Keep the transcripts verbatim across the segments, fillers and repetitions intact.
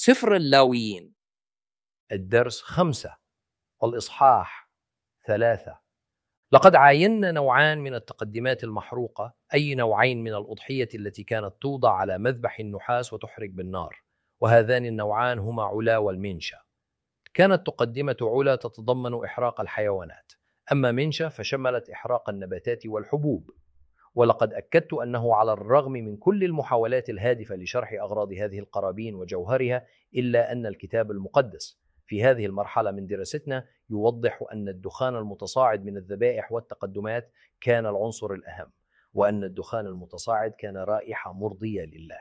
سفر اللاويين الدرس خمسة والإصحاح ثلاثة. لقد عاينا نوعان من التقدمات المحروقة، أي نوعين من الأضحية التي كانت توضع على مذبح النحاس وتحرق بالنار، وهذان النوعان هما علا والمنشا. كانت تقدمة علا تتضمن إحراق الحيوانات، أما منشا فشملت إحراق النباتات والحبوب. ولقد أكدت أنه على الرغم من كل المحاولات الهادفة لشرح أغراض هذه القرابين وجوهرها، إلا أن الكتاب المقدس في هذه المرحلة من دراستنا يوضح أن الدخان المتصاعد من الذبائح والتقدمات كان العنصر الأهم، وأن الدخان المتصاعد كان رائحة مرضية لله.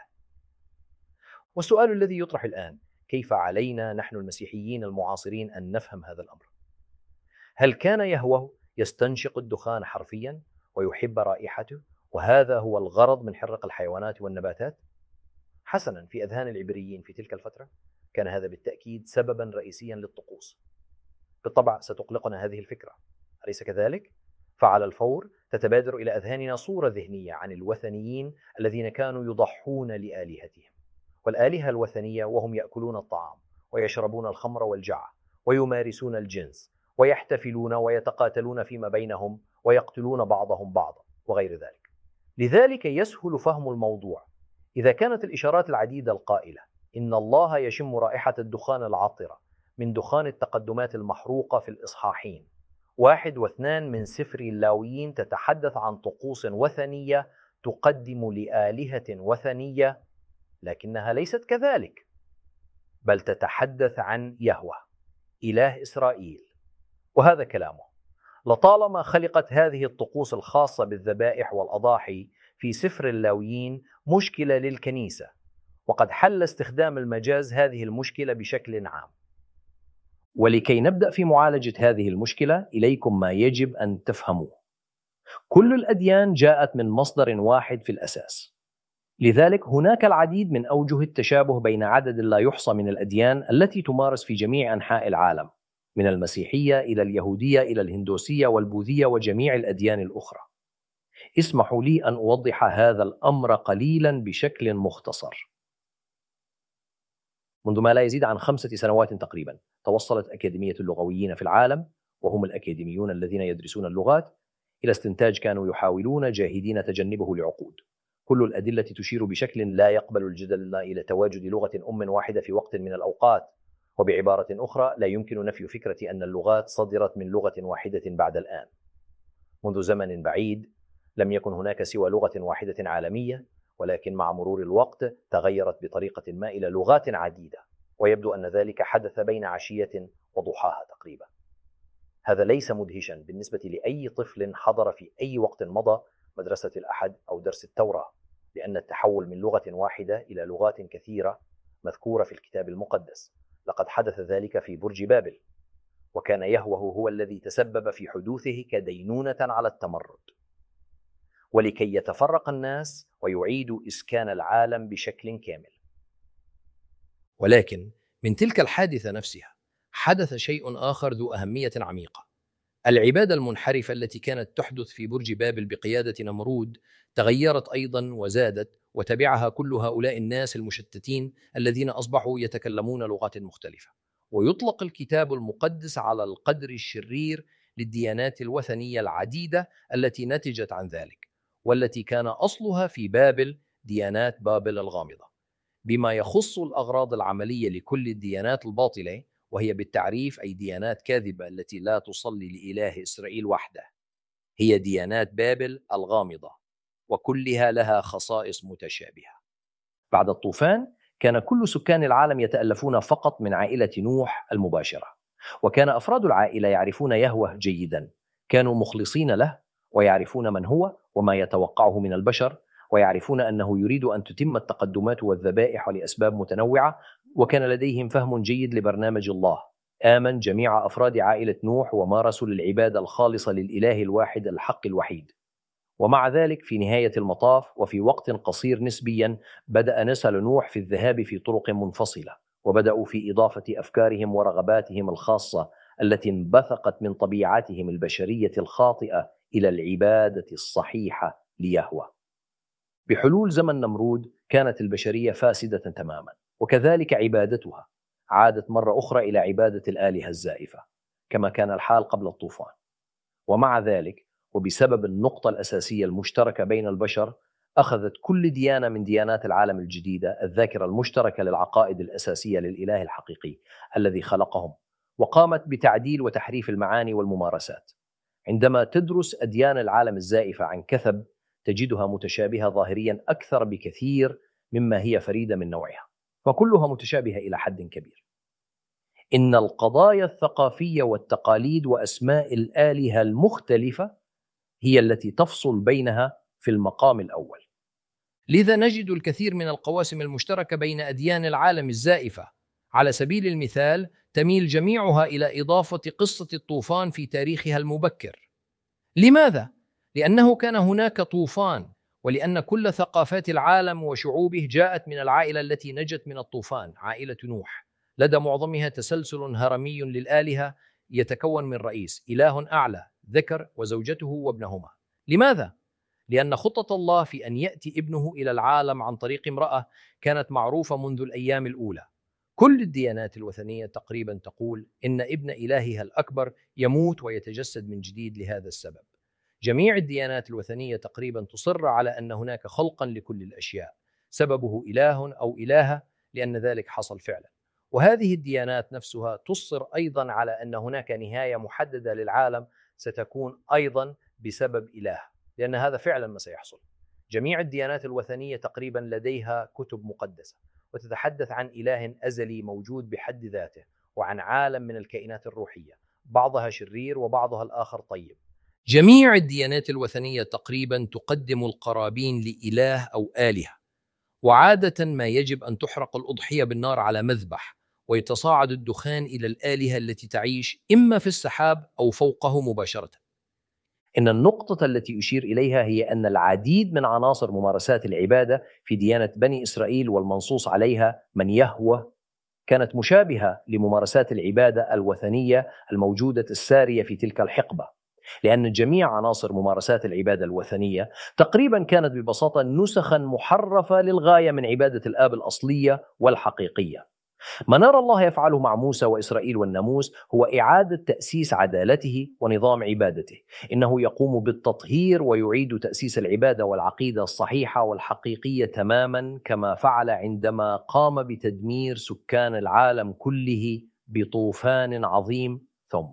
والسؤال الذي يطرح الآن: كيف علينا نحن المسيحيين المعاصرين أن نفهم هذا الأمر؟ هل كان يهوه يستنشق الدخان حرفيا ويحب رائحته، وهذا هو الغرض من حرق الحيوانات والنباتات؟ حسنا، في أذهان العبريين في تلك الفترة كان هذا بالتأكيد سببا رئيسيا للطقوس. بالطبع ستقلقنا هذه الفكرة، أليس كذلك؟ فعلى الفور تتبادر إلى أذهاننا صورة ذهنية عن الوثنيين الذين كانوا يضحون لآلهتهم، والآلهة الوثنية وهم يأكلون الطعام ويشربون الخمر والجعة ويمارسون الجنس ويحتفلون ويتقاتلون فيما بينهم ويقتلون بعضهم بعضا وغير ذلك. لذلك يسهل فهم الموضوع إذا كانت الإشارات العديدة القائلة إن الله يشم رائحة الدخان العطرة من دخان التقدمات المحروقة في الإصحاحين واحد واثنان من سفر اللاويين تتحدث عن طقوس وثنية تقدم لآلهة وثنية، لكنها ليست كذلك، بل تتحدث عن يهوه إله إسرائيل. وهذا كلامه: لطالما خلقت هذه الطقوس الخاصة بالذبائح والأضاحي في سفر اللاويين مشكلة للكنيسة، وقد حل استخدام المجاز هذه المشكلة بشكل عام. ولكي نبدأ في معالجة هذه المشكلة، إليكم ما يجب أن تفهموه: كل الأديان جاءت من مصدر واحد في الأساس، لذلك هناك العديد من أوجه التشابه بين عدد لا يحصى من الأديان التي تمارس في جميع أنحاء العالم، من المسيحية إلى اليهودية إلى الهندوسية والبوذية وجميع الأديان الأخرى. اسمحوا لي أن أوضح هذا الأمر قليلا بشكل مختصر. منذ ما لا يزيد عن خمسة سنوات تقريبا توصلت أكاديمية اللغويين في العالم، وهم الأكاديميون الذين يدرسون اللغات، إلى استنتاج كانوا يحاولون جاهدين تجنبه لعقود. كل الأدلة تشير بشكل لا يقبل الجدل إلى تواجد لغة أم واحدة في وقت من الأوقات، وبعبارة أخرى لا يمكن نفي فكرة أن اللغات صدرت من لغة واحدة بعد الآن. منذ زمن بعيد لم يكن هناك سوى لغة واحدة عالمية، ولكن مع مرور الوقت تغيرت بطريقة ما إلى لغات عديدة، ويبدو أن ذلك حدث بين عشية وضحاها تقريبا. هذا ليس مدهشا بالنسبة لأي طفل حضر في أي وقت مضى مدرسة الأحد أو درس التوراة، لأن التحول من لغة واحدة إلى لغات كثيرة مذكورة في الكتاب المقدس لقد حدث ذلك في برج بابل، وكان يهوه هو الذي تسبب في حدوثه كدينونة على التمرد، ولكي يتفرق الناس ويعيدوا إسكان العالم بشكل كامل. ولكن من تلك الحادثة نفسها حدث شيء آخر ذو أهمية عميقة. العبادة المنحرفة التي كانت تحدث في برج بابل بقيادة نمرود تغيرت أيضا وزادت، وتبعها كل هؤلاء الناس المشتتين الذين أصبحوا يتكلمون لغات مختلفة. ويطلق الكتاب المقدس على القدر الشرير للديانات الوثنية العديدة التي نتجت عن ذلك، والتي كان أصلها في بابل ديانات بابل الغامضة. بما يخص الأغراض العملية لكل الديانات الباطلة، وهي بالتعريف أي ديانات كاذبة التي لا تصلي لإله إسرائيل وحده، هي ديانات بابل الغامضة، وكلها لها خصائص متشابهة. بعد الطوفان كان كل سكان العالم يتألفون فقط من عائلة نوح المباشرة، وكان أفراد العائلة يعرفون يهوه جيدا، كانوا مخلصين له ويعرفون من هو وما يتوقعه من البشر، ويعرفون أنه يريد أن تتم التقدمات والذبائح لأسباب متنوعة، وكان لديهم فهم جيد لبرنامج الله. آمن جميع أفراد عائلة نوح ومارسوا للعبادة الخالصة للإله الواحد الحق الوحيد. ومع ذلك في نهاية المطاف وفي وقت قصير نسبيا بدأ نسل نوح في الذهاب في طرق منفصلة، وبدأوا في إضافة أفكارهم ورغباتهم الخاصة التي انبثقت من طبيعتهم البشرية الخاطئة إلى العبادة الصحيحة ليهوه. بحلول زمن نمرود كانت البشرية فاسدة تماما، وكذلك عبادتها عادت مرة أخرى إلى عبادة الآلهة الزائفة كما كان الحال قبل الطوفان. ومع ذلك وبسبب النقطة الأساسية المشتركة بين البشر، أخذت كل ديانة من ديانات العالم الجديدة الذاكرة المشتركة للعقائد الأساسية للإله الحقيقي الذي خلقهم، وقامت بتعديل وتحريف المعاني والممارسات. عندما تدرس أديان العالم الزائفة عن كثب تجدها متشابهة ظاهريا أكثر بكثير مما هي فريدة من نوعها، وكلها متشابهة إلى حد كبير. إن القضايا الثقافية والتقاليد وأسماء الآلهة المختلفة هي التي تفصل بينها في المقام الأول. لذا نجد الكثير من القواسم المشتركة بين أديان العالم الزائفة. على سبيل المثال، تميل جميعها إلى إضافة قصة الطوفان في تاريخها المبكر. لماذا؟ لأنه كان هناك طوفان، ولأن كل ثقافات العالم وشعوبه جاءت من العائلة التي نجت من الطوفان، عائلة نوح. لدى معظمها تسلسل هرمي للآلهة يتكون من رئيس، إله أعلى، ذكر وزوجته وابنهما. لماذا؟ لأن خطة الله في أن يأتي ابنه إلى العالم عن طريق امرأة كانت معروفة منذ الأيام الأولى. كل الديانات الوثنية تقريبا تقول إن ابن إلهها الأكبر يموت ويتجسد من جديد لهذا السبب. جميع الديانات الوثنية تقريبا تصر على أن هناك خلقا لكل الأشياء سببه إله أو إلهة، لأن ذلك حصل فعلا. وهذه الديانات نفسها تصر أيضا على أن هناك نهاية محددة للعالم ستكون أيضا بسبب إله، لأن هذا فعلا ما سيحصل. جميع الديانات الوثنية تقريبا لديها كتب مقدسة وتتحدث عن إله أزلي موجود بحد ذاته، وعن عالم من الكائنات الروحية، بعضها شرير وبعضها الآخر طيب. جميع الديانات الوثنية تقريبا تقدم القرابين لإله أو آلهة، وعادة ما يجب أن تحرق الأضحية بالنار على مذبح، ويتصاعد الدخان إلى الآلهة التي تعيش إما في السحاب أو فوقه مباشرة. إن النقطة التي أشير إليها هي أن العديد من عناصر ممارسات العبادة في ديانة بني إسرائيل والمنصوص عليها من يهوه كانت مشابهة لممارسات العبادة الوثنية الموجودة السارية في تلك الحقبة، لأن جميع عناصر ممارسات العبادة الوثنية تقريبا كانت ببساطة نسخا محرفة للغاية من عبادة الآب الأصلية والحقيقية. ما نرى الله يفعله مع موسى وإسرائيل والناموس هو إعادة تأسيس عدالته ونظام عبادته. إنه يقوم بالتطهير ويعيد تأسيس العبادة والعقيدة الصحيحة والحقيقية تماما، كما فعل عندما قام بتدمير سكان العالم كله بطوفان عظيم. ثم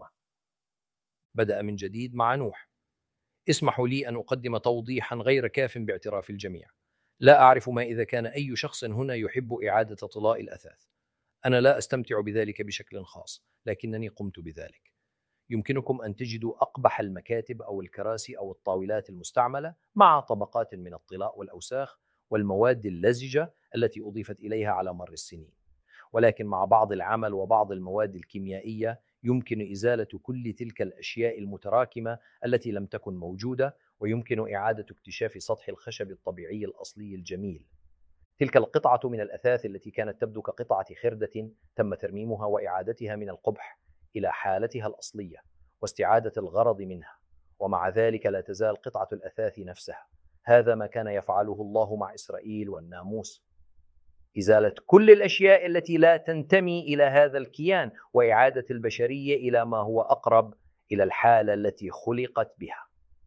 بدأ من جديد مع نوح. اسمحوا لي أن أقدم توضيحا غير كاف باعتراف الجميع. لا أعرف ما إذا كان أي شخص هنا يحب إعادة طلاء الأثاث. أنا لا أستمتع بذلك بشكل خاص، لكنني قمت بذلك. يمكنكم أن تجدوا أقبح المكاتب أو الكراسي أو الطاولات المستعملة مع طبقات من الطلاء والأوساخ والمواد اللزجة التي أضيفت إليها على مر السنين، ولكن مع بعض العمل وبعض المواد الكيميائية يمكن إزالة كل تلك الأشياء المتراكمة التي لم تكن موجودة، ويمكن إعادة اكتشاف سطح الخشب الطبيعي الأصلي الجميل. تلك القطعة من الأثاث التي كانت تبدو كقطعة خردة تم ترميمها وإعادتها من القبح إلى حالتها الأصلية واستعادة الغرض منها، ومع ذلك لا تزال قطعة الأثاث نفسها. هذا ما كان يفعله الله مع إسرائيل والناموس: إزالة كل الأشياء التي لا تنتمي إلى هذا الكيان، وإعادة البشرية إلى ما هو أقرب إلى الحالة التي خلقت بها.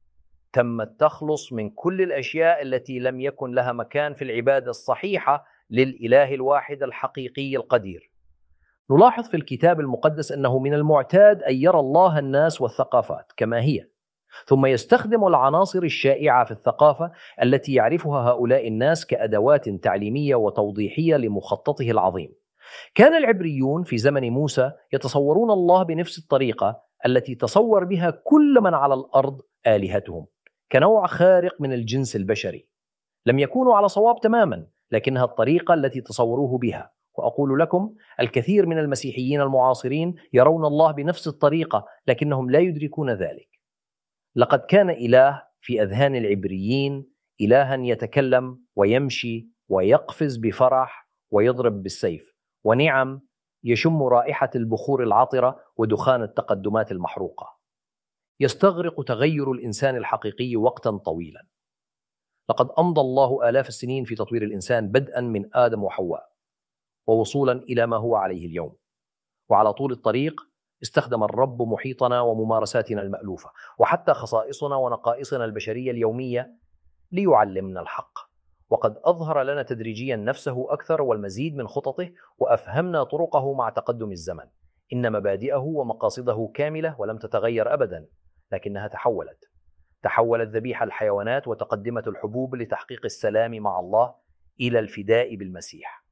تم التخلص من كل الأشياء التي لم يكن لها مكان في العبادة الصحيحة للإله الواحد الحقيقي القدير. نلاحظ في الكتاب المقدس أنه من المعتاد أن يرى الله الناس والثقافات كما هي، ثم يستخدم العناصر الشائعة في الثقافة التي يعرفها هؤلاء الناس كأدوات تعليمية وتوضيحية لمخططه العظيم. كان العبريون في زمن موسى يتصورون الله بنفس الطريقة التي تصور بها كل من على الأرض آلهتهم، كنوع خارق من الجنس البشري. لم يكونوا على صواب تماما، لكنها الطريقة التي تصوروه بها. وأقول لكم، الكثير من المسيحيين المعاصرين يرون الله بنفس الطريقة، لكنهم لا يدركون ذلك. لقد كان إله في أذهان العبريين إلها يتكلم ويمشي ويقفز بفرح ويضرب بالسيف، ونعم يشم رائحة البخور العطرة ودخان التقدمات المحروقة. يستغرق تغير الإنسان الحقيقي وقتا طويلا. لقد أمضى الله آلاف السنين في تطوير الإنسان بدءا من آدم وحواء، ووصولا إلى ما هو عليه اليوم. وعلى طول الطريق استخدم الرب محيطنا وممارساتنا المألوفة وحتى خصائصنا ونقائصنا البشرية اليومية ليعلمنا الحق، وقد أظهر لنا تدريجيا نفسه أكثر والمزيد من خططه، وأفهمنا طرقه مع تقدم الزمن. إن مبادئه ومقاصده كاملة ولم تتغير أبدا، لكنها تحولت. تحولت ذبيحة الحيوانات وتقدمة الحبوب لتحقيق السلام مع الله إلى الفداء بالمسيح.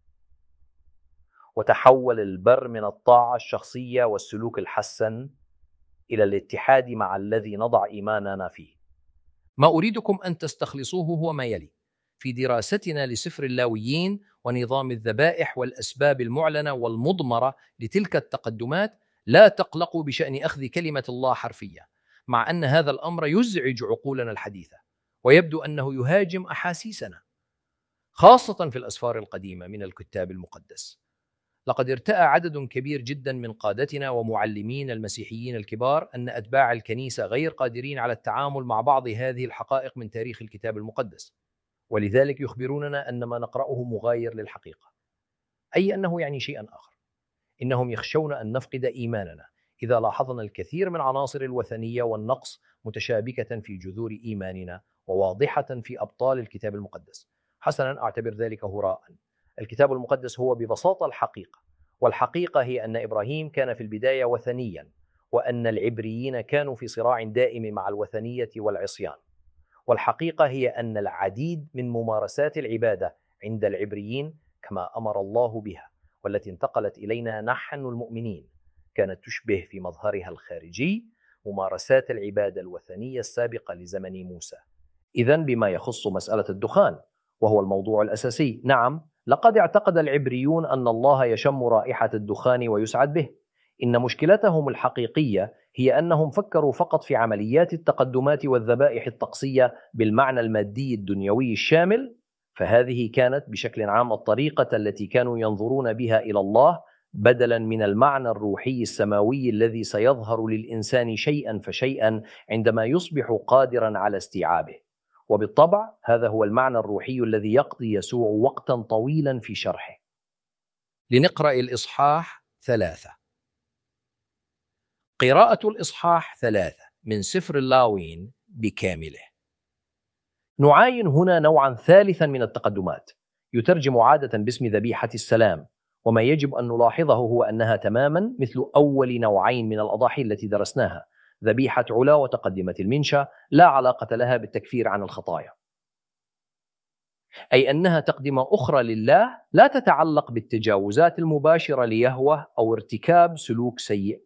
وتحول البر من الطاعة الشخصية والسلوك الحسن إلى الاتحاد مع الذي نضع إيماننا فيه. ما أريدكم أن تستخلصوه هو ما يلي: في دراستنا لسفر اللاويين ونظام الذبائح والأسباب المعلنة والمضمرة لتلك التقدمات، لا تقلقوا بشأن أخذ كلمة الله حرفية، مع أن هذا الأمر يزعج عقولنا الحديثة ويبدو أنه يهاجم أحاسيسنا، خاصة في الأسفار القديمة من الكتاب المقدس. لقد ارتأى عدد كبير جدا من قادتنا ومعلمين المسيحيين الكبار أن أتباع الكنيسة غير قادرين على التعامل مع بعض هذه الحقائق من تاريخ الكتاب المقدس، ولذلك يخبروننا أن ما نقرأه مغاير للحقيقة، أي أنه يعني شيئا آخر. إنهم يخشون أن نفقد إيماننا إذا لاحظنا الكثير من عناصر الوثنية والنقص متشابكة في جذور إيماننا وواضحة في أبطال الكتاب المقدس. حسنا، أعتبر ذلك هراء. الكتاب المقدس هو ببساطة الحقيقة، والحقيقة هي أن إبراهيم كان في البداية وثنيا، وأن العبريين كانوا في صراع دائم مع الوثنية والعصيان. والحقيقة هي أن العديد من ممارسات العبادة عند العبريين كما أمر الله بها والتي انتقلت إلينا نحن المؤمنين كانت تشبه في مظهرها الخارجي ممارسات العبادة الوثنية السابقة لزمن موسى. إذن بما يخص مسألة الدخان وهو الموضوع الأساسي، نعم، لقد اعتقد العبريون أن الله يشم رائحة الدخان ويسعد به. إن مشكلتهم الحقيقية هي أنهم فكروا فقط في عمليات التقدمات والذبائح الطقسية بالمعنى المادي الدنيوي الشامل، فهذه كانت بشكل عام الطريقة التي كانوا ينظرون بها إلى الله، بدلا من المعنى الروحي السماوي الذي سيظهر للإنسان شيئا فشيئا عندما يصبح قادرا على استيعابه. وبالطبع هذا هو المعنى الروحي الذي يقضي يسوع وقتا طويلا في شرحه. لنقرأ الإصحاح ثلاثة. قراءة الإصحاح ثلاثة من سفر اللاويين بكامله. نعاين هنا نوعا ثالثا من التقدمات يترجم عادة باسم ذبيحة السلام، وما يجب أن نلاحظه هو أنها تماما مثل أول نوعين من الأضاحي التي درسناها، ذبيحة علا وتقدمة المنشا، لا علاقة لها بالتكفير عن الخطايا، أي أنها تقدمة أخرى لله لا تتعلق بالتجاوزات المباشرة ليهوه أو ارتكاب سلوك سيء.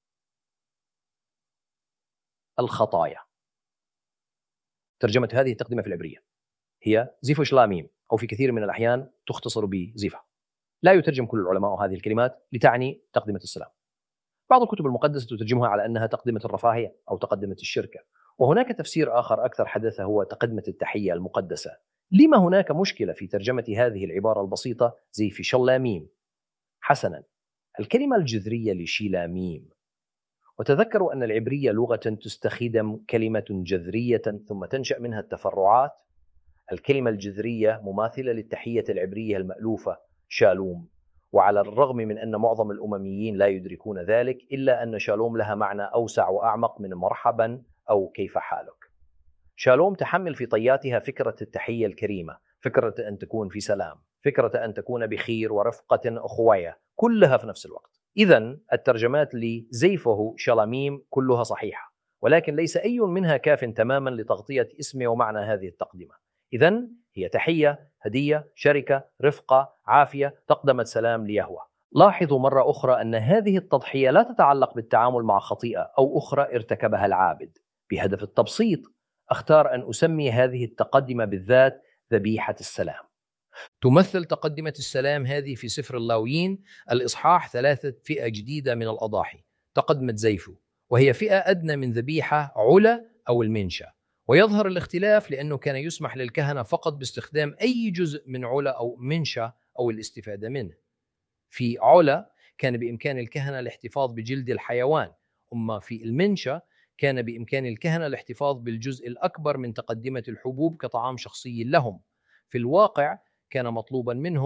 الخطايا. ترجمة هذه التقدمة في العبرية هي زيفو شلاميم، أو في كثير من الأحيان تختصر بزيفة. لا يترجم كل العلماء هذه الكلمات لتعني تقدمة السلام. بعض الكتب المقدسة تترجمها على أنها تقدمة الرفاهية أو تقدمة الشركة، وهناك تفسير آخر أكثر حدث هو تقدمة التحية المقدسة. لما هناك مشكلة في ترجمة هذه العبارة البسيطة زي في شلاميم؟ حسنا، الكلمة الجذرية لشيلاميم، وتذكروا أن العبرية لغة تستخدم كلمة جذرية ثم تنشأ منها التفرعات. الكلمة الجذرية مماثلة للتحية العبرية المألوفة شالوم، وعلى الرغم من أن معظم الأمميين لا يدركون ذلك، إلا أن شالوم لها معنى أوسع وأعمق من مرحبا أو كيف حالك. شالوم تحمل في طياتها فكرة التحية الكريمة، فكرة أن تكون في سلام، فكرة أن تكون بخير ورفقة أخوية، كلها في نفس الوقت. إذن الترجمات لزيفه شلاميم كلها صحيحة، ولكن ليس أي منها كاف تماما لتغطية اسم ومعنى هذه التقدمة. إذن هي تحية، هدية، شركة، رفقة، عافية، تقدمة سلام ليهوه. لاحظوا مرة أخرى أن هذه التضحية لا تتعلق بالتعامل مع خطيئة أو أخرى ارتكبها العابد. بهدف التبسيط أختار أن أسمي هذه التقدمة بالذات ذبيحة السلام. تمثل تقدمة السلام هذه في سفر اللاويين الإصحاح ثلاثة فئة جديدة من الأضاحي، تقدمة زيفو، وهي فئة أدنى من ذبيحة علا أو المنشا. ويظهر الاختلاف لأنه كان يسمح للكهنة فقط باستخدام أي جزء من علا أو منشا أو الاستفادة منه. في علا كان بإمكان الكهنة الاحتفاظ بجلد الحيوان، أما في المنشا كان بإمكان الكهنة الاحتفاظ بالجزء الأكبر من تقدمة الحبوب كطعام شخصي لهم. في الواقع كان مطلوبا منهم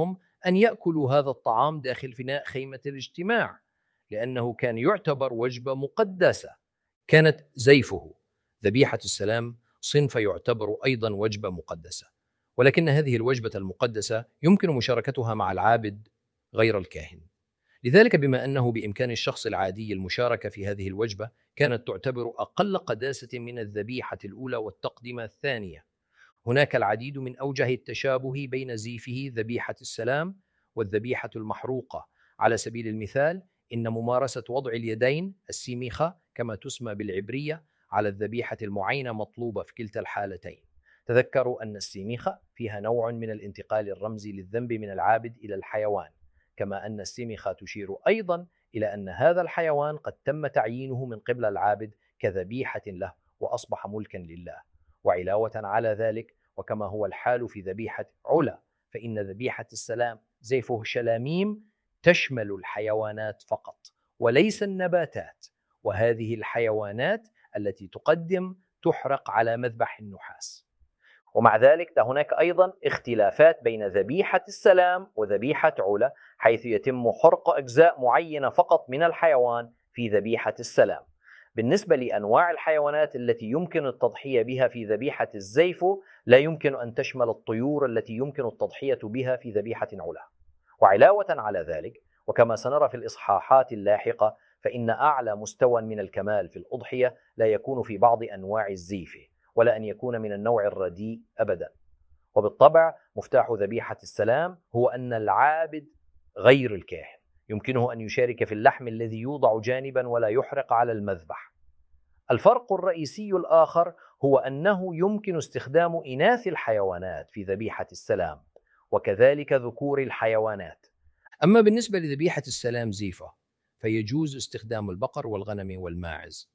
أن يأكلوا هذا الطعام داخل فناء خيمة الاجتماع، لأنه كان يعتبر وجبة مقدسة كانت زيفه. ذبيحة السلام صنف يعتبر أيضا وجبة مقدسة، ولكن هذه الوجبة المقدسة يمكن مشاركتها مع العابد غير الكاهن. لذلك بما أنه بإمكان الشخص العادي المشاركة في هذه الوجبة، كانت تعتبر أقل قداسة من الذبيحة الأولى والتقدمة الثانية. هناك العديد من أوجه التشابه بين زيفه ذبيحة السلام والذبيحة المحروقة. على سبيل المثال، إن ممارسة وضع اليدين السيميخة كما تسمى بالعبرية على الذبيحة المعينة مطلوبة في كلتا الحالتين. تذكروا أن السيميخة فيها نوع من الانتقال الرمزي للذنب من العابد إلى الحيوان، كما أن السيميخة تشير أيضا إلى أن هذا الحيوان قد تم تعيينه من قبل العابد كذبيحة له وأصبح ملكا لله. وعلاوة على ذلك، وكما هو الحال في ذبيحة علا، فإن ذبيحة السلام زيفه شلاميم تشمل الحيوانات فقط وليس النباتات، وهذه الحيوانات التي تقدم تحرق على مذبح النحاس. ومع ذلك هناك أيضا اختلافات بين ذبيحة السلام وذبيحة علا، حيث يتم حرق أجزاء معينة فقط من الحيوان في ذبيحة السلام. بالنسبة لأنواع الحيوانات التي يمكن التضحية بها في ذبيحة الزيفو، لا يمكن أن تشمل الطيور التي يمكن التضحية بها في ذبيحة علا. وعلاوة على ذلك، وكما سنرى في الإصحاحات اللاحقة، فإن أعلى مستوى من الكمال في الأضحية لا يكون في بعض أنواع الزيفة، ولا أن يكون من النوع الرديء أبدا. وبالطبع مفتاح ذبيحة السلام هو أن العابد غير الكاهن يمكنه أن يشارك في اللحم الذي يوضع جانبا ولا يحرق على المذبح. الفرق الرئيسي الآخر هو أنه يمكن استخدام إناث الحيوانات في ذبيحة السلام، وكذلك ذكور الحيوانات. أما بالنسبة لذبيحة السلام زيفة، فيجوز استخدام البقر والغنم والماعز.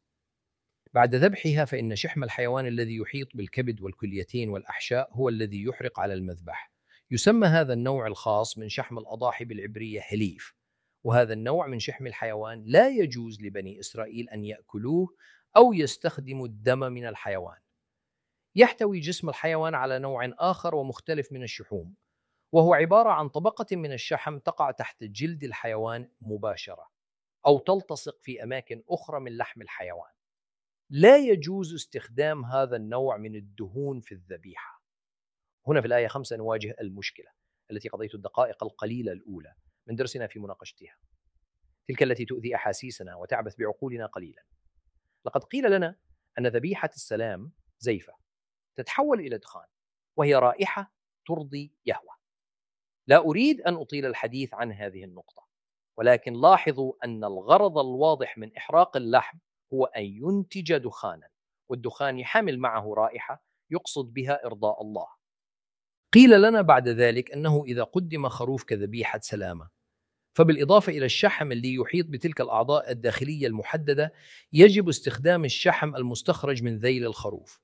بعد ذبحها، فإن شحم الحيوان الذي يحيط بالكبد والكليتين والأحشاء هو الذي يحرق على المذبح. يسمى هذا النوع الخاص من شحم الأضاحي بالعبرية هليف، وهذا النوع من شحم الحيوان لا يجوز لبني إسرائيل أن يأكلوه أو يستخدموا الدم من الحيوان. يحتوي جسم الحيوان على نوع آخر ومختلف من الشحوم، وهو عبارة عن طبقة من الشحم تقع تحت جلد الحيوان مباشرة أو تلتصق في أماكن أخرى من لحم الحيوان. لا يجوز استخدام هذا النوع من الدهون في الذبيحة. هنا في الآية خمسة نواجه المشكلة التي قضيت الدقائق القليلة الأولى من درسنا في مناقشتها، تلك التي تؤذي أحاسيسنا وتعبث بعقولنا قليلا. لقد قيل لنا أن ذبيحة السلام زيفة تتحول إلى دخان، وهي رائحة ترضي يهوه. لا أريد أن أطيل الحديث عن هذه النقطة، ولكن لاحظوا أن الغرض الواضح من إحراق اللحم هو أن ينتج دخانا، والدخان يحمل معه رائحة يقصد بها إرضاء الله. قيل لنا بعد ذلك أنه إذا قدم خروف كذبيحة سلامة، فبالإضافة إلى الشحم اللي يحيط بتلك الأعضاء الداخلية المحددة، يجب استخدام الشحم المستخرج من ذيل الخروف،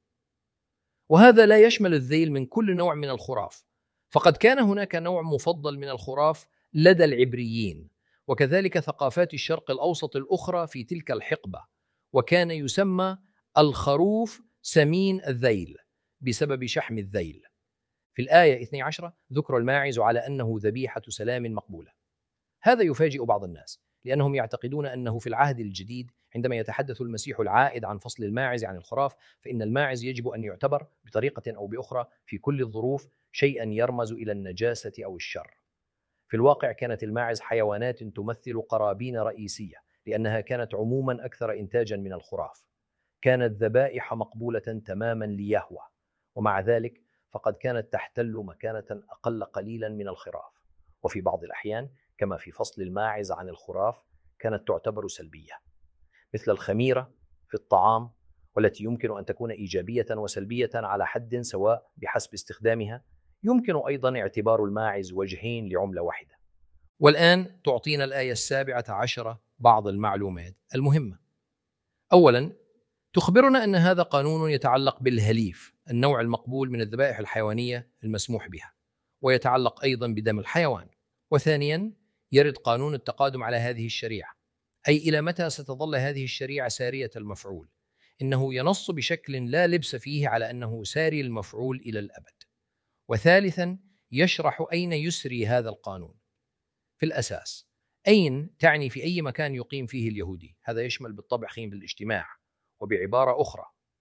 وهذا لا يشمل الذيل من كل نوع من الخراف. فقد كان هناك نوع مفضل من الخراف لدى العبريين، وكذلك ثقافات الشرق الأوسط الأخرى في تلك الحقبة، وكان يسمى الخروف سمين الذيل بسبب شحم الذيل. في الآية اثنتي عشرة ذكر الماعز على أنه ذبيحة سلام مقبولة. هذا يفاجئ بعض الناس، لأنهم يعتقدون أنه في العهد الجديد عندما يتحدث المسيح العائد عن فصل الماعز عن الخراف، فإن الماعز يجب أن يعتبر بطريقة أو بأخرى في كل الظروف شيئا يرمز إلى النجاسة أو الشر. في الواقع كانت الماعز حيوانات تمثل قرابين رئيسية، لأنها كانت عموما أكثر إنتاجا من الخراف. كانت ذبائح مقبولة تماما ليهوه، ومع ذلك فقد كانت تحتل مكانة أقل قليلا من الخراف، وفي بعض الأحيان كما في فصل الماعز عن الخراف كانت تعتبر سلبية، مثل الخميرة في الطعام، والتي يمكن أن تكون إيجابية وسلبية على حد سواء بحسب استخدامها. يمكن أيضا اعتبار الماعز وجهين لعملة واحدة. والآن تعطينا الآية السابعة عشرة بعض المعلومات المهمة. أولا، تخبرنا أن هذا قانون يتعلق بالهليف، النوع المقبول من الذبائح الحيوانية المسموح بها، ويتعلق أيضا بدم الحيوان. وثانيا، يرد قانون التقادم على هذه الشريعة، أي إلى متى ستظل هذه الشريعة سارية المفعول. إنه ينص بشكل لا لبس فيه على أنه ساري المفعول إلى الأبد. وثالثا، يشرح أين يسري هذا القانون. في الأساس، أين تعني في أي مكان يقيم فيه اليهودي، هذا يشمل بالطبع خيمة الاجتماع. وبعبارة أخرى،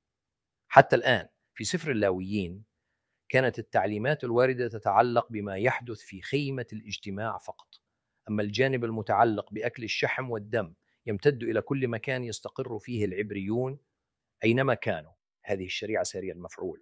حتى الآن في سفر اللاويين كانت التعليمات الواردة تتعلق بما يحدث في خيمة الاجتماع فقط، أما الجانب المتعلق بأكل الشحم والدم يمتد إلى كل مكان يستقر فيه العبريون أينما كانوا. هذه الشريعة سارية المفعول.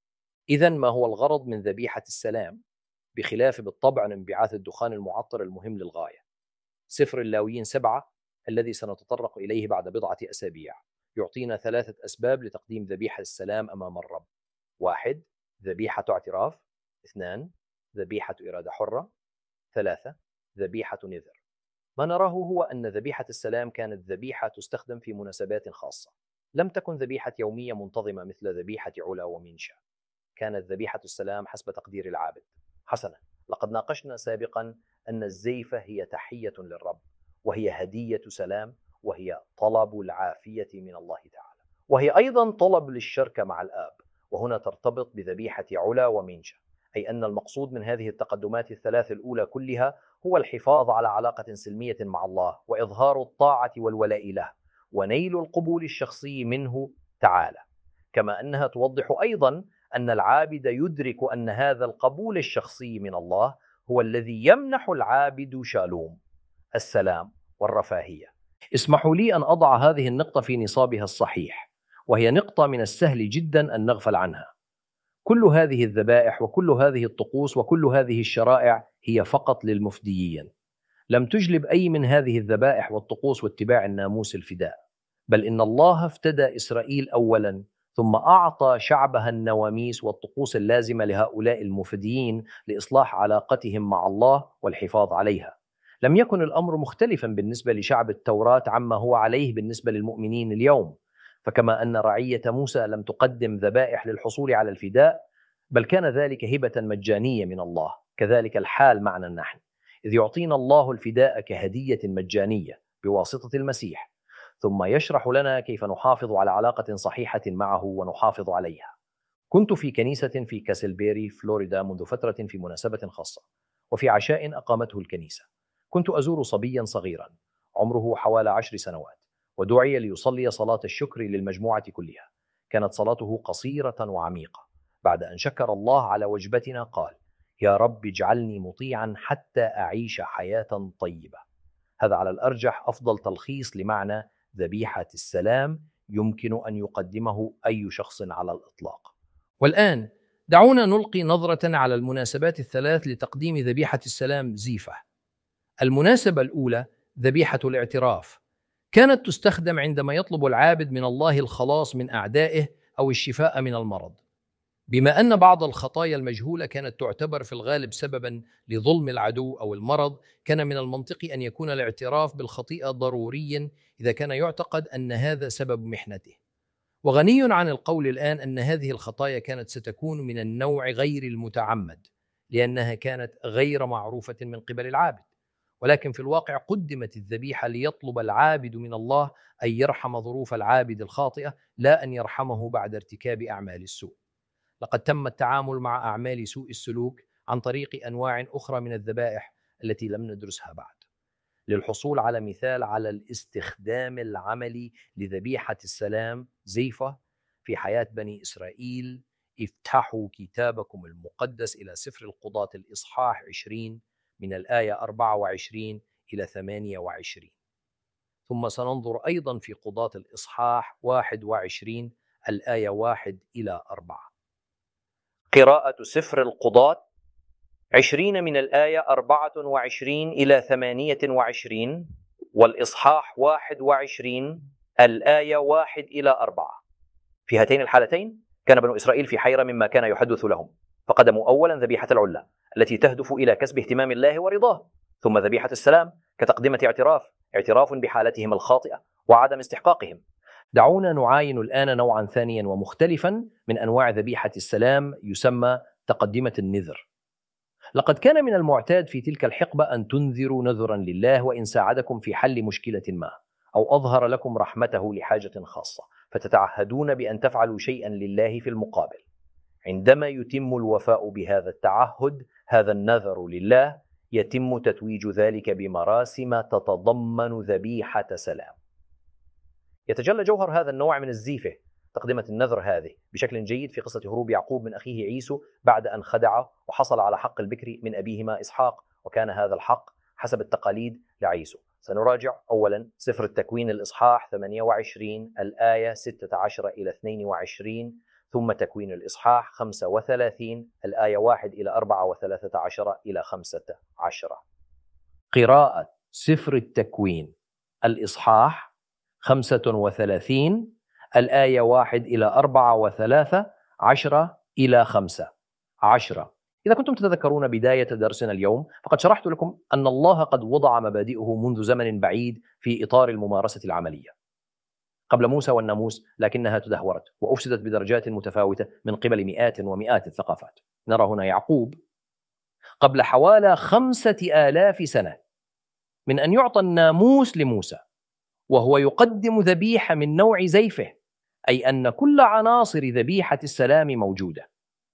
إذن ما هو الغرض من ذبيحة السلام، بخلاف بالطبع انبعاث الدخان المعطر المهم للغاية؟ سفر اللاويين سبعة الذي سنتطرق إليه بعد بضعة أسابيع يعطينا ثلاثة أسباب لتقديم ذبيحة السلام أمام الرب. واحد، ذبيحة اعتراف. اثنان، ذبيحة إرادة حرة. ثلاثة، ذبيحة نذر. ما نراه هو أن ذبيحة السلام كانت ذبيحة تستخدم في مناسبات خاصة، لم تكن ذبيحة يومية منتظمة مثل ذبيحة علا ومنشا. كانت ذبيحة السلام حسب تقدير العابد. حسنا، لقد ناقشنا سابقا أن الزيفة هي تحية للرب، وهي هدية سلام، وهي طلب العافية من الله تعالى، وهي أيضا طلب للشركة مع الآب. وهنا ترتبط بذبيحة علا ومنشا، أي أن المقصود من هذه التقدمات الثلاث الأولى كلها هو الحفاظ على علاقة سلمية مع الله، وإظهار الطاعة والولاء له، ونيل القبول الشخصي منه تعالى. كما أنها توضح أيضا أن العابد يدرك أن هذا القبول الشخصي من الله هو الذي يمنح العابد شالوم، السلام والرفاهية. اسمحوا لي أن أضع هذه النقطة في نصابها الصحيح، وهي نقطة من السهل جدا أن نغفل عنها. كل هذه الذبائح وكل هذه الطقوس وكل هذه الشرائع هي فقط للمفديين. لم تجلب أي من هذه الذبائح والطقوس واتباع الناموس الفداء، بل إن الله افتدى إسرائيل أولا، ثم أعطى شعبها النواميس والطقوس اللازمة لهؤلاء المفديين لإصلاح علاقتهم مع الله والحفاظ عليها. لم يكن الأمر مختلفا بالنسبة لشعب التوراة عما هو عليه بالنسبة للمؤمنين اليوم. فكما أن رعية موسى لم تقدم ذبائح للحصول على الفداء، بل كان ذلك هبة مجانية من الله، كذلك الحال معنا نحن، إذ يعطينا الله الفداء كهدية مجانية بواسطة المسيح، ثم يشرح لنا كيف نحافظ على علاقة صحيحة معه ونحافظ عليها. كنت في كنيسة في كاسلبيري فلوريدا منذ فترة في مناسبة خاصة، وفي عشاء أقامته الكنيسة كنت أزور صبيا صغيرا عمره حوالي عشر سنوات، ودعي ليصلي صلاة الشكر للمجموعة كلها. كانت صلاته قصيرة وعميقة. بعد أن شكر الله على وجبتنا قال: يا رب اجعلني مطيعا حتى أعيش حياة طيبة. هذا على الأرجح أفضل تلخيص لمعنى ذبيحة السلام يمكن أن يقدمه أي شخص على الإطلاق. والآن دعونا نلقي نظرة على المناسبات الثلاث لتقديم ذبيحة السلام زيفة. المناسبة الأولى ذبيحة الاعتراف، كانت تستخدم عندما يطلب العابد من الله الخلاص من أعدائه أو الشفاء من المرض. بما أن بعض الخطايا المجهولة كانت تعتبر في الغالب سبباً لظلم العدو أو المرض، كان من المنطقي أن يكون الاعتراف بالخطيئة ضرورياً إذا كان يعتقد أن هذا سبب محنته. وغني عن القول الآن أن هذه الخطايا كانت ستكون من النوع غير المتعمد، لأنها كانت غير معروفة من قبل العابد، ولكن في الواقع قدمت الذبيحة ليطلب العابد من الله أن يرحم ظروف العابد الخاطئة، لا أن يرحمه بعد ارتكاب أعمال السوء. لقد تم التعامل مع أعمال سوء السلوك عن طريق أنواع أخرى من الذبائح التي لم ندرسها بعد. للحصول على مثال على الاستخدام العملي لذبيحة السلام زيفة في حياة بني إسرائيل، افتحوا كتابكم المقدس إلى سفر القضاة الإصحاح عشرين من الآية أربعة وعشرين إلى ثمانية وعشرين. ثم سننظر أيضا في قضاة الإصحاح واحد وعشرين الآية واحد إلى أربعة. قراءة سفر القضاة عشرين من الآية أربعة وعشرين إلى ثمانية وعشرين، والإصحاح واحد وعشرين الآية واحد إلى أربعة. في هاتين الحالتين كان بنو إسرائيل في حيرة مما كان يحدث لهم، فقدموا أولا ذبيحة العلة التي تهدف إلى كسب اهتمام الله ورضاه، ثم ذبيحة السلام كتقدمة اعتراف اعتراف بحالتهم الخاطئة وعدم استحقاقهم. دعونا نعاين الآن نوعا ثانيا ومختلفا من أنواع ذبيحة السلام، يسمى تقدمة النذر. لقد كان من المعتاد في تلك الحقبة أن تنذروا نذرا لله وإن ساعدكم في حل مشكلة ما، أو أظهر لكم رحمته لحاجة خاصة، فتتعهدون بأن تفعلوا شيئا لله في المقابل. عندما يتم الوفاء بهذا التعهد هذا النذر لله يتم تتويج ذلك بمراسم تتضمن ذبيحة سلام. يتجلى جوهر هذا النوع من الزيفة تقدمة النذر هذه بشكل جيد في قصة هروب يعقوب من أخيه عيسو بعد أن خدعه وحصل على حق البكر من أبيهما إسحاق، وكان هذا الحق حسب التقاليد لعيسو. سنراجع أولا سفر التكوين الإصحاح ثمانية وعشرين الآية ستة عشر إلى اثنين وعشرين، ثم تكوين الإصحاح خمسة وثلاثين الآية واحد إلى أربعة وثلاثة عشر إلى خمسة عشر. قراءة سفر التكوين الإصحاح خمسة وثلاثين الآية واحد إلى أربعة وثلاثة عشر إلى خمسة عشر. إذا كنتم تتذكرون بداية درسنا اليوم فقد شرحت لكم أن الله قد وضع مبادئه منذ زمن بعيد في إطار الممارسة العملية قبل موسى والناموس، لكنها تدهورت وأفسدت بدرجات متفاوتة من قبل مئات ومئات الثقافات. نرى هنا يعقوب قبل حوالي خمسة آلاف سنة من أن يعطى الناموس لموسى وهو يقدم ذبيحة من نوع زيفه، أي أن كل عناصر ذبيحة السلام موجودة.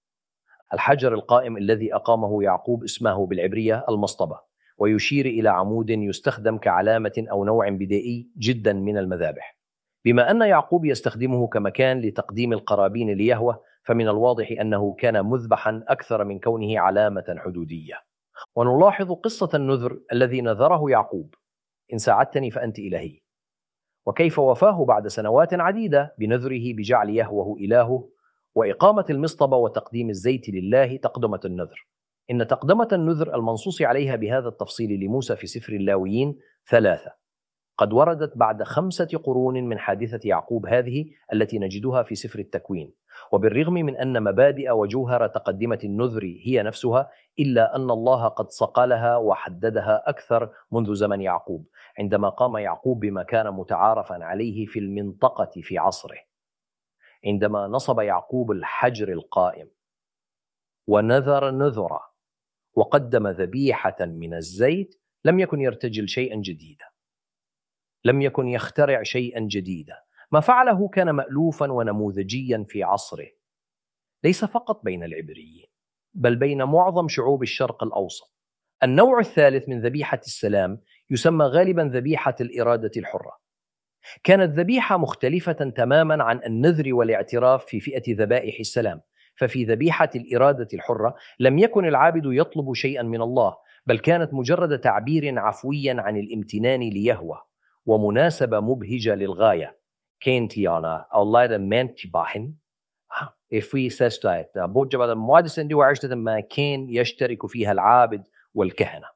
الحجر القائم الذي أقامه يعقوب اسمه بالعبرية المصطبة، ويشير إلى عمود يستخدم كعلامة أو نوع بدائي جدا من المذابح. بما أن يعقوب يستخدمه كمكان لتقديم القرابين ليهوه، فمن الواضح أنه كان مذبحا أكثر من كونه علامة حدودية. ونلاحظ قصة النذر الذي نذره يعقوب: إن ساعدتني فأنت إلهي، وكيف وفاه بعد سنوات عديدة بنذره بجعل يهوه إلهه، وإقامة المصطبة وتقديم الزيت لله تقدمة النذر. إن تقدمة النذر المنصوص عليها بهذا التفصيل لموسى في سفر اللاويين ثلاثة، قد وردت بعد خمسة قرون من حادثة يعقوب هذه التي نجدها في سفر التكوين. وبالرغم من أن مبادئ وجوهر تقدمة النذر هي نفسها، إلا أن الله قد صقلها وحددها أكثر منذ زمن يعقوب، عندما قام يعقوب بما كان متعارفا عليه في المنطقة في عصره. عندما نصب يعقوب الحجر القائم ونذر نذرا وقدم ذبيحة من الزيت، لم يكن يرتجل شيئا جديدا، لم يكن يخترع شيئا جديدا. ما فعله كان مألوفا ونموذجيا في عصره، ليس فقط بين العبريين بل بين معظم شعوب الشرق الأوسط. النوع الثالث من ذبيحة السلام يسمى غالبا ذبيحة الإرادة الحرة. كانت ذبيحة مختلفة تماما عن النذر والاعتراف في فئة ذبائح السلام. ففي ذبيحة الإرادة الحرة لم يكن العابد يطلب شيئا من الله، بل كانت مجرد تعبير عفوي عن الامتنان ليهوه ومناسبة مبهجة للغاية. كينتيانا الله من تباحن في سستايت بوجب الموادس عندي وعشتة ما كان يشترك فيها العابد والكهنة.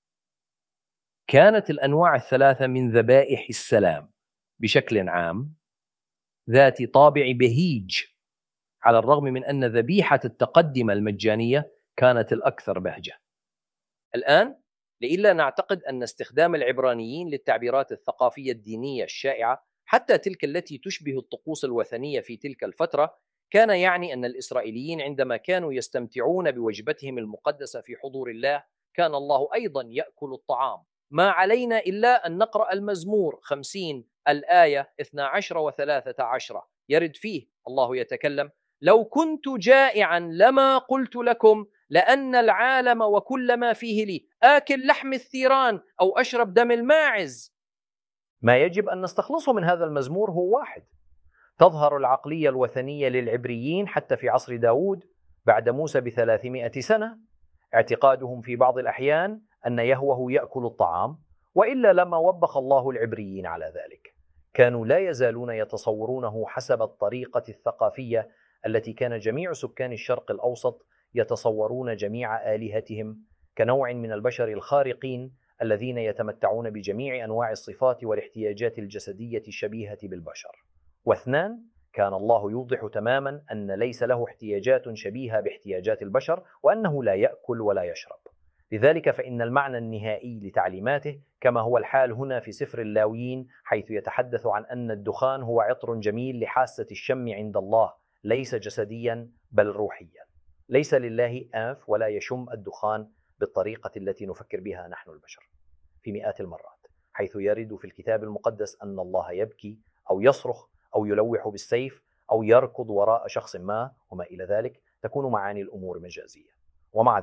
كانت الأنواع الثلاثة من ذبائح السلام بشكل عام ذات طابع بهيج، على الرغم من أن ذبيحة التقدمة المجانية كانت الأكثر بهجة. الآن لئلا نعتقد أن استخدام العبرانيين للتعبيرات الثقافية الدينية الشائعة، حتى تلك التي تشبه الطقوس الوثنية في تلك الفترة، كان يعني أن الإسرائيليين عندما كانوا يستمتعون بوجبتهم المقدسة في حضور الله، كان الله أيضا يأكل الطعام. ما علينا إلا أن نقرأ المزمور خمسين الآية اثنا عشر وثلاثة عشر، يرد فيه الله يتكلم: لو كنت جائعا لما قلت لكم لأن العالم وكل ما فيه لي، آكل لحم الثيران أو أشرب دم الماعز. ما يجب أن نستخلصه من هذا المزمور هو واحد: تظهر العقلية الوثنية للعبريين حتى في عصر داود بعد موسى بثلاثمائة سنة، اعتقادهم في بعض الأحيان أن يهوه يأكل الطعام، وإلا لما وبخ الله العبريين على ذلك. كانوا لا يزالون يتصورونه حسب الطريقة الثقافية التي كان جميع سكان الشرق الأوسط يتصورون جميع آلهتهم كنوع من البشر الخارقين الذين يتمتعون بجميع أنواع الصفات والاحتياجات الجسدية الشبيهة بالبشر. واثنان، كان الله يوضح تماما أن ليس له احتياجات شبيهة باحتياجات البشر، وأنه لا يأكل ولا يشرب. لذلك فإن المعنى النهائي لتعليماته، كما هو الحال هنا في سفر اللاويين حيث يتحدث عن أن الدخان هو عطر جميل لحاسة الشم عند الله، ليس جسديا بل روحيا. ليس لله أنف ولا يشم الدخان بالطريقة التي نفكر بها نحن البشر في مئات المرات، حيث يرد في الكتاب المقدس أن الله يبكي أو يصرخ أو يلوح بالسيف أو يركض وراء شخص ما وما إلى ذلك. تكون معاني الأمور مجازية. ومع ذلك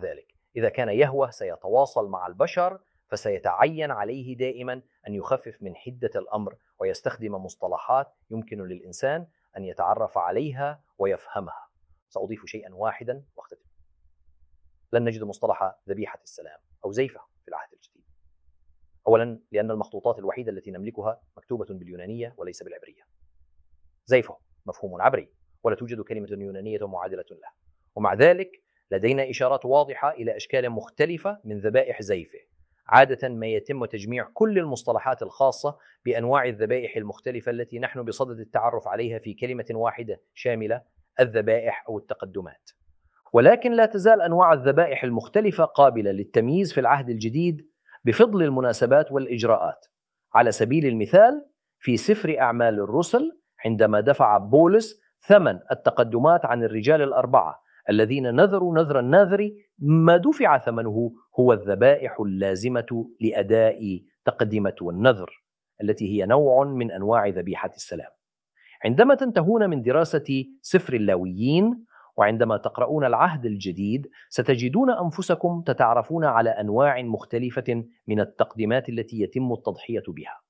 إذا كان يهوى سيتواصل مع البشر، فسيتعين عليه دائما أن يخفف من حدة الأمر ويستخدم مصطلحات يمكن للإنسان أن يتعرف عليها ويفهمها. سأضيف شيئا واحدا واختتم. لن نجد مصطلح ذبيحة السلام أو زيفة في العهد الجديد. أولا لأن المخطوطات الوحيدة التي نملكها مكتوبة باليونانية وليس بالعبرية. زيفة مفهوم عبري ولا توجد كلمة يونانية معادلة له، ومع ذلك لدينا إشارات واضحة إلى أشكال مختلفة من ذبائح زيفة. عادة ما يتم تجميع كل المصطلحات الخاصة بأنواع الذبائح المختلفة التي نحن بصدد التعرف عليها في كلمة واحدة شاملة: الذبائح أو التقدمات. ولكن لا تزال أنواع الذبائح المختلفة قابلة للتمييز في العهد الجديد بفضل المناسبات والإجراءات. على سبيل المثال في سفر أعمال الرسل عندما دفع بولس ثمن التقدمات عن الرجال الأربعة الذين نذروا نذر الناذر، ما دفع ثمنه هو الذبائح اللازمة لأداء تقدمة النذر التي هي نوع من أنواع ذبيحة السلام. عندما تنتهون من دراسة سفر اللاويين وعندما تقرؤون العهد الجديد ستجدون أنفسكم تتعرفون على أنواع مختلفة من التقدمات التي يتم التضحية بها.